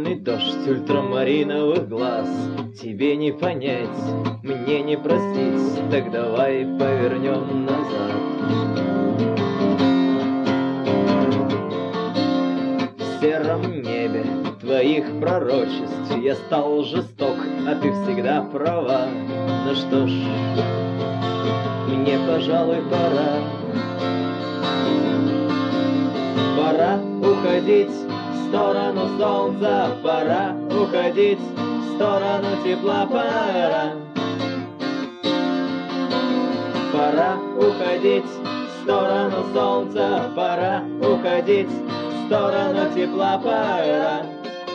Печальный дождь ультрамариновых глаз. Тебе не понять, мне не простить, так давай повернем назад. В сером небе твоих пророчеств я стал жесток, а ты всегда права. Ну что ж, мне, пожалуй, пора. Пора уходить в сторону солнца, пора уходить в сторону тепла, пора. Пора уходить в сторону солнца, пора уходить в сторону тепла, пора.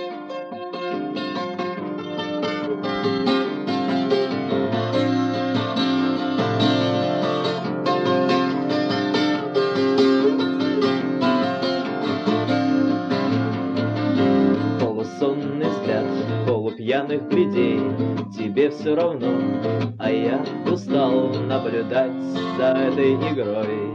Полусонный взгляд полупьяных людей, тебе все равно, а я устал наблюдать за этой игрой.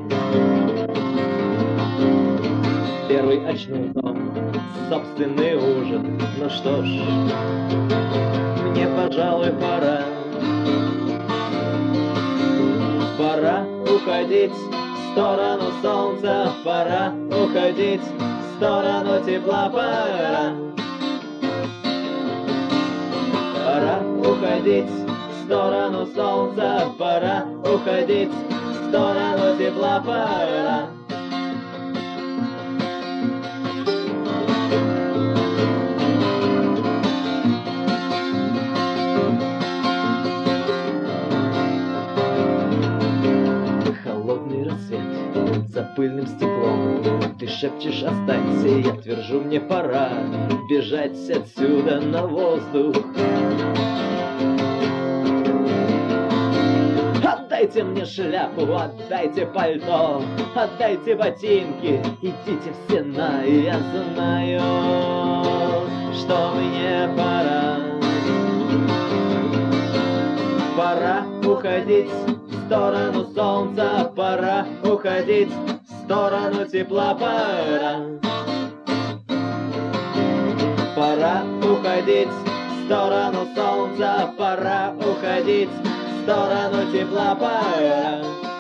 Первый очнулся, собственный ужин, ну что ж, мне, пожалуй, пора. Пора уходить в сторону солнца, пора уходить в сторону тепла, пора. Пора уходить в сторону солнца, пора уходить в сторону тепла, пора. Холодный рассвет за пыльным стеклом, ты шепчешь останься, я твержу мне пора бежать отсюда на воздух. Отдайте мне шляпу, отдайте пальто, отдайте ботинки, идите все на, я знаю, что мне пора. Пора уходить в сторону солнца, пора уходить в сторону тепла, пора. Пора уходить в сторону солнца, пора уходить в сторону тепла, пора.